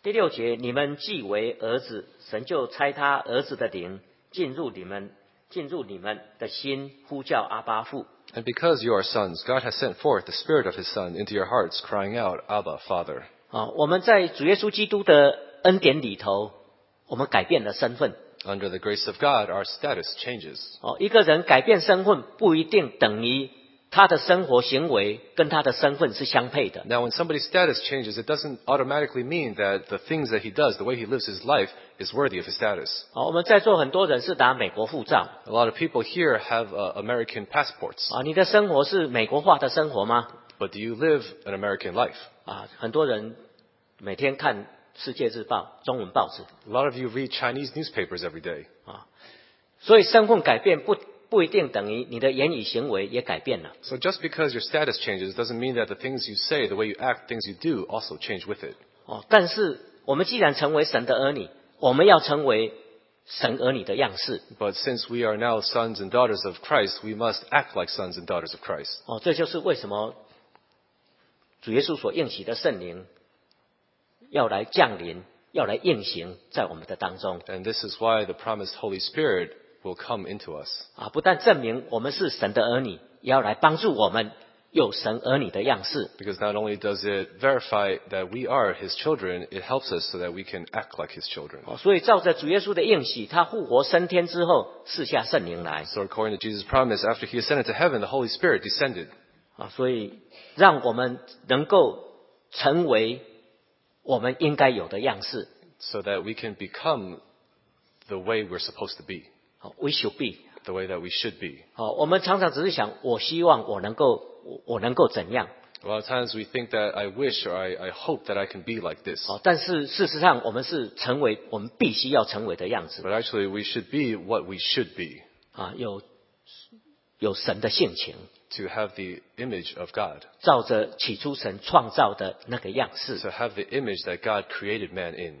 第六节，你们既为儿子，神就差他儿子的灵进入你们，进入你们的心，呼叫阿爸父。
And because you are sons, God has sent forth the Spirit of His Son into your hearts, crying out, Abba, Father.
啊，我们在主耶稣基督的恩典里头，我们改变了身份。
Under the grace of God, our status changes.
哦，一个人改变身份不一定等于他的生活行为跟他的身份是相配的。
Now, when somebody's status changes, it doesn't automatically mean that the things that he does, the way he lives his life, is worthy of his status.
哦，我们在座很多人是拿美国护照。
A lot of people here have uh, American passports.
啊，你的生活是美国化的生活吗？
But do you live an American life?
啊，很多人每天看《世界日报》中文报纸。
A lot of you read Chinese newspapers every day.
啊，所以身份改变不不一定等于你的言语行为也改变了。
So just because your status changes doesn't mean that the things you say, the way you act, things you do also change with it.
哦，但是我们既然成为神的儿女，我们要成为神儿女的样式。
But since we are now sons and daughters of Christ, we must act like sons and daughters of Christ.
哦，这就是为什么主耶稣所应许的圣灵要来降临，要来运行在我们的当中。
And this is why the promised Holy Spirit will come into us.
啊，不但证明我们是神的儿女，也要来帮助我们有神儿女的样式。
Because not only does it verify that we are His children, it helps us so that we can act like His children.
哦，所以照着主耶稣的应许，他复活升天之后，赐下圣灵来。
So according to Jesus' promise, after He ascended to heaven, the Holy Spirit descended.
啊，所以让我们能够成为我们应该有的样式。
So that we can become the way we're supposed to be,
好 ，we should be。
the way that we should be.
好，我们常常只是想，我希望我能够，我我能够怎样？
A lot of times we think that I wish or I, I hope that I can be like this.
好，但是事实上，我们是成为我们必须要成为的样子。
But actually we should be what we should be,
啊，有有神的性情，
to have the image of God,
照着起初神创造的那个样式。
to have the image that God created man in.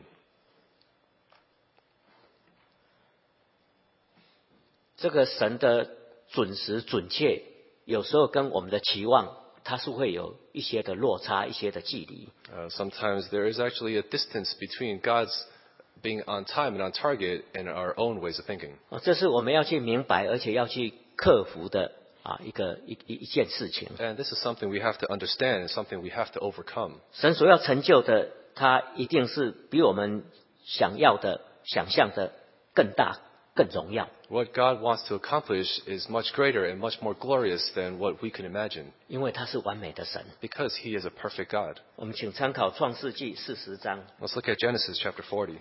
这个神的准时准确，有时候跟我们的期望，它是会有一些的落差，一些的距离。
Uh, sometimes there is actually a distance between God's being on time and on target and our own ways of thinking.
啊，这是我们要去明白，而且要去克服的啊一个一一一件事情。
And this is something we have to understand and something we have to overcome.
神所要成就的，它一定是比我们想要的、想象的更大、更荣耀。
What God wants to accomplish is much greater and much more glorious than what we can imagine,
因为他是完美的神。
because He is a perfect God.
我们请参考创世纪四十章。
Let's look at Genesis chapter forty.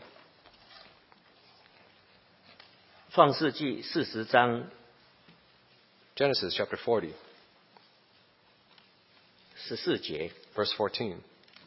创世纪四十章
Genesis chapter forty,
十四节，
verse fourteen.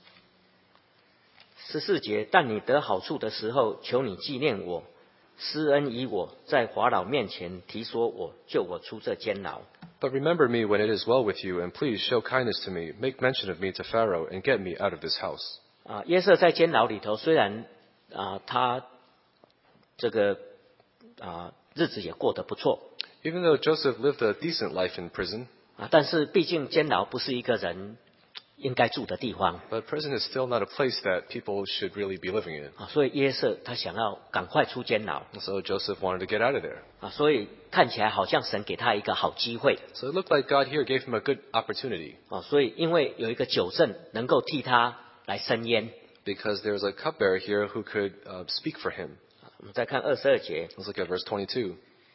十四节，但你得好处的时候，求你纪念我，施恩于我，在法老面前提说我，救我出这监牢。
But remember me when it is well with you, and please show kindness to me. Make mention of me to Pharaoh, and get me out of this house.
啊，约瑟在监牢里头，虽然啊他这个啊日子也过得不错
Even though Joseph lived a decent life in prison,
啊，但是毕竟监牢不是一个人应该住的地方
but prison is still not a place that people should really be living in.
啊，所以约瑟他想要赶快出监牢
So Joseph wanted to get out of there.
啊，所以看起来好像神给他一个好机会
So it looked like God here gave him a good opportunity,
啊，所以因为有一个酒政能够替他来伸冤。
because there's a cupbearer here who could uh, speak for him.
我们再看二十二节
Let's look at verse twenty-two.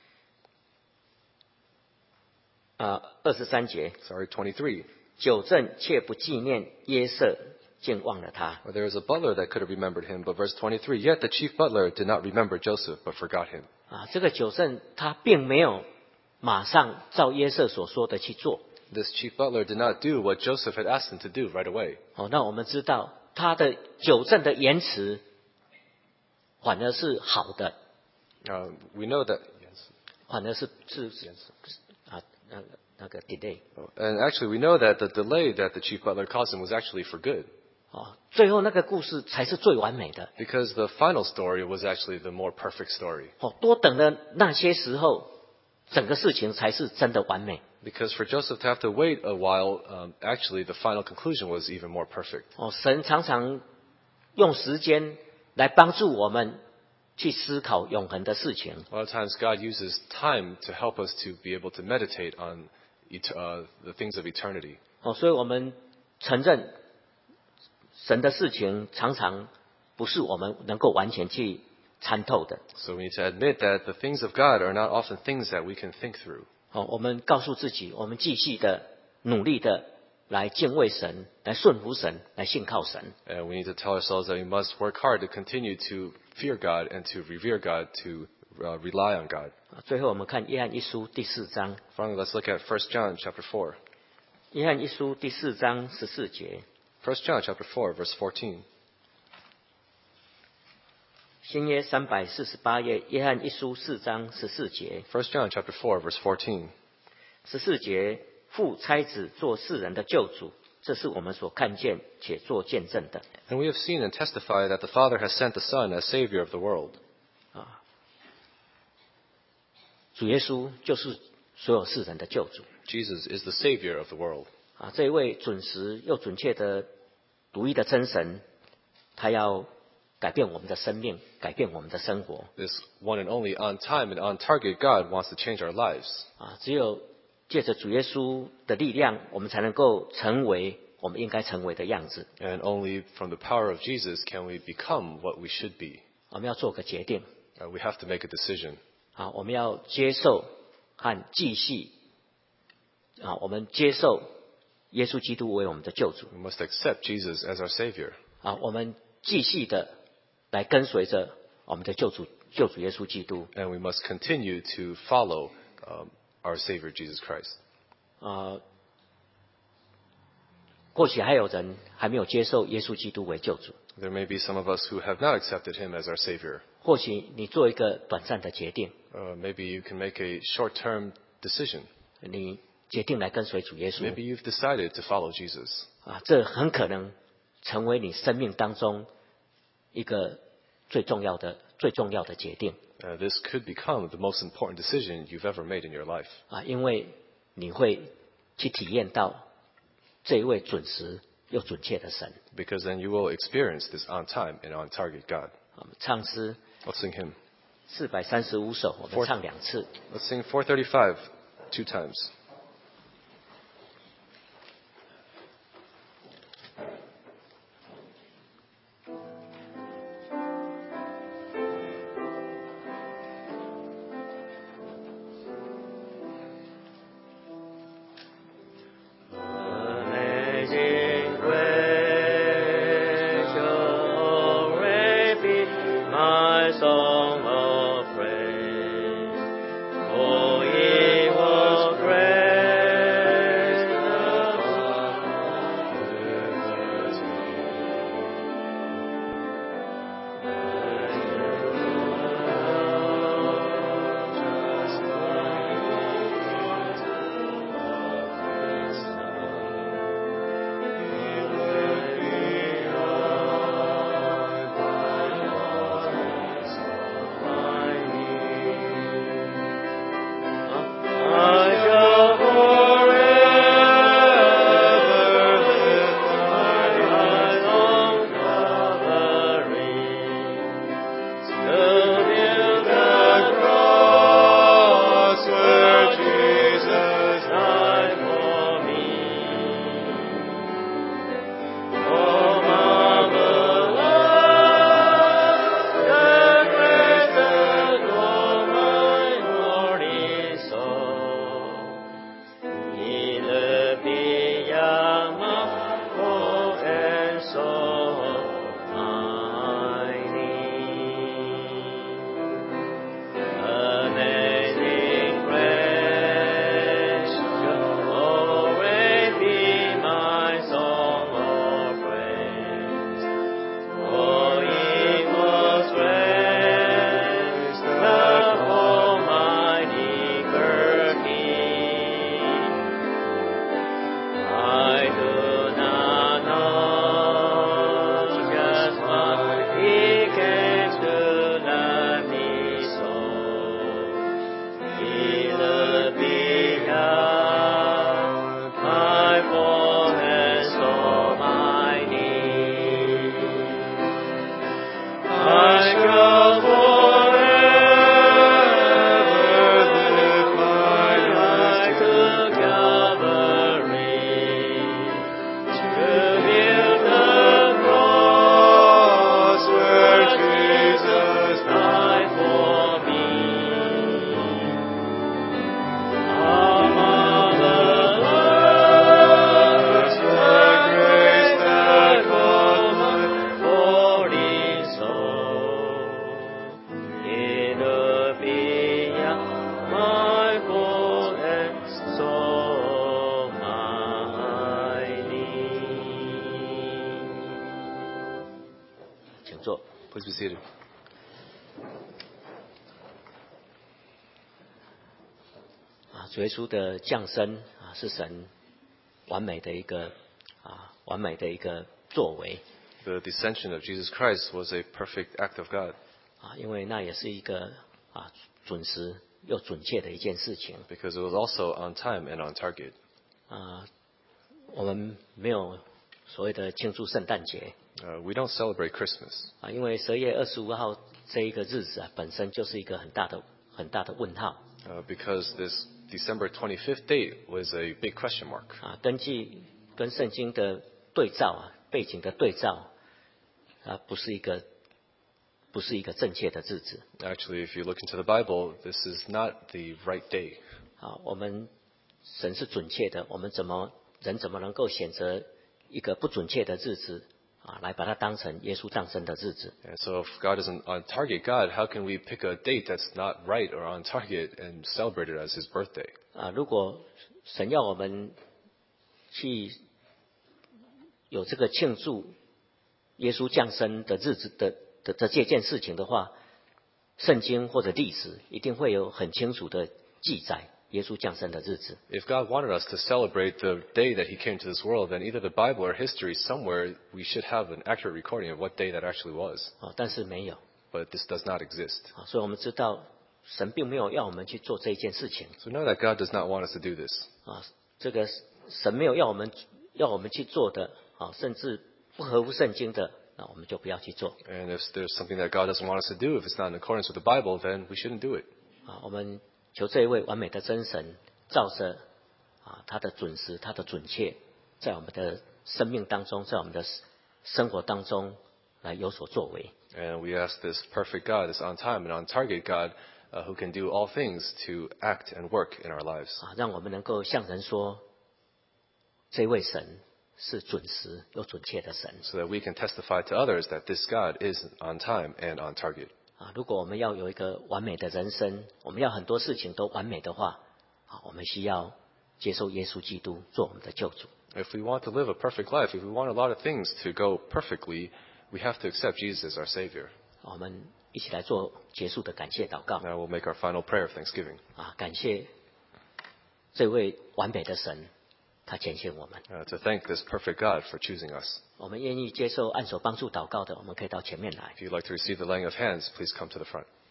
啊，二十三节，
Sorry, twenty-three.
酒政却不纪念约瑟，竟忘了他。
Well, there was a butler that could have remembered him, but verse twenty-three, yet the chief butler did not remember Joseph, but forgot him.
啊，这个酒政他并没有马上照约瑟所说的去做。
This chief butler did not do what Joseph had asked him to do right away.
哦，那我们知道他的酒政的言辞反而是好的，
Uh, we know that, yes.
反而是是啊那个那个 delay
And actually we know that the delay that the chief butler caused him was actually for good,
哦，最后那个故事才是最完美的
because the final story was actually the more perfect story.
哦。多等了那些时候，整个事情才是真的完美
Because for Joseph to have to wait a while, um, actually the final conclusion was even more perfect.
哦。神常常用时间来帮助我们去思考永恒的事情。
A lot of times God uses time to help us to be able to meditate on et- uh, the things of eternity.
哦，所以我们承认神的事情常常不是我们能够完全去参透的。
So we need to admit that the things of God are not often things that we can think through.
哦，我们告诉自己，我们继续的努力的来敬畏神，来顺服神，来信靠神。
And we need to tell ourselves that we must work hard to continue to fear God and to revere God, to uh, rely on God.
啊最后我们看约翰一书第四章，
Finally, let's look at First John chapter four.
约翰一书第四章十四节，
First John chapter four, verse fourteen.
新约三百四十八页，约翰一书四章十四节，
First John chapter four, verse fourteen.
十四节，父差子做世人的救主，这是我们所看见且做见证的。
And we have seen and testify that the Father has sent the Son as Savior of the world.
主耶稣就是所有世人的救主。
Jesus is the Savior of the world.
啊，这一位准时又准确的独一的真神，他要改变我们的生命，改变我们的生活。
This one and only on time and on target God wants to change our lives.
啊，只有借着主耶稣的力量，我们才能够成为我们应该成为的样子。
And only from the power of Jesus can we become what we should be.
我们要做个决定，
Uh, we have to make a decision.
啊，我们要接受和继续，啊，我们接受耶稣基督为我们的救主，
We must accept Jesus as our Savior.
啊，我们继续的来跟随着我们的救主救主耶稣基督。
And we must continue to follow um, our Savior Jesus Christ.
啊，或许还有人还没有接受耶稣基督为救主，
There may be some of us who have not accepted Him as our Savior.
或许你做一个短暂的决定，
Uh, maybe you can make a short-term decision.
你决定来跟随主耶稣
Maybe you've decided to follow Jesus.
啊，这很可能成为你生命当中一个最重要的最重要的决定
Uh, this could become the most important decision you've ever made in your life.
啊，因为你会去体验到这一位准时又准确的神。
Because then you will experience this on-time and on-target God.
我们唱诗
Let's sing Him.
四百三十五首，我们
Four-
唱两次。
Let's sing four thirty-five two times.
Amazing grace, shall repeat my song of praise. For He was great.
Please be seated.
啊，主耶稣的降生啊，是神完美的一个啊，完美的一个作为
The descension of Jesus Christ was a perfect act of God
啊，因为那也是一个啊准时又准确的一件事情
because it was also on time and on target.
啊。我们没有所谓的庆祝圣诞节
Uh, we don't celebrate Christmas
啊，因为十二月二十五号这一个日子啊，本身就是一个很大的很大的问号
uh, because this December twenty-fifth date was a big question mark.
啊。根据跟圣经的对照啊，背景的对照啊，不是一个不是一个正确的日子
Actually, if you look into the Bible, this is not the right day.
啊。我们神是准确的，我们怎么人怎么能够选择一个不准确的日子啊，来把它当成耶稣诞生的日子
And so if God isn't on target God, how can we pick a date that's not right or on target and celebrate it as his birthday?
啊？如果神要我们去有这个庆祝耶稣降生的日子的的的这件事情的话，圣经或者历史一定会有很清楚的记载耶稣降生的日子
If God wanted us to celebrate the day that he came to this world, then either the Bible or history somewhere we should have an accurate recording of what day that actually was.
啊，但是没有
But this does not exist.
啊，所以我们知道神并没有要我们去做这一件事情
So know that God does not want us to do this.
啊，这个神没有要我们要我们去做的啊，甚至不合乎圣经的，那我们就不要去做
And if there's something that God doesn't want us to do, if it's not in accordance with the Bible, then we shouldn't do it.
啊。我们求这一位完美的真神，照着啊他的准时、他的准确，在我们的生命当中，在我们的生活当中来有所作为。
And we ask this perfect God, this on time and on target God, uh, who can do all things, to act and work in our lives.
啊，让我们能够向人说，这位神是准时又准确的神
So that we can testify to others that this God is on time and on target.
啊。如果我们要有一个完美的人生，我们要很多事情都完美的话，啊，我们需要接受耶稣基督做我们的救主。
If we want to live a perfect life, if we want a lot of things to go perfectly, we have to accept Jesus as our Savior.
我们一起来做结束的感谢祷告
Now we'll make our final prayer of thanksgiving.
啊，感谢这位完美的神，他拣选我们。
Uh, to thank this perfect God for choosing us.
我们愿意接受按手帮助祷告的，我们可以到前面来。
If you'd like to receive the laying of hands, please come to the front.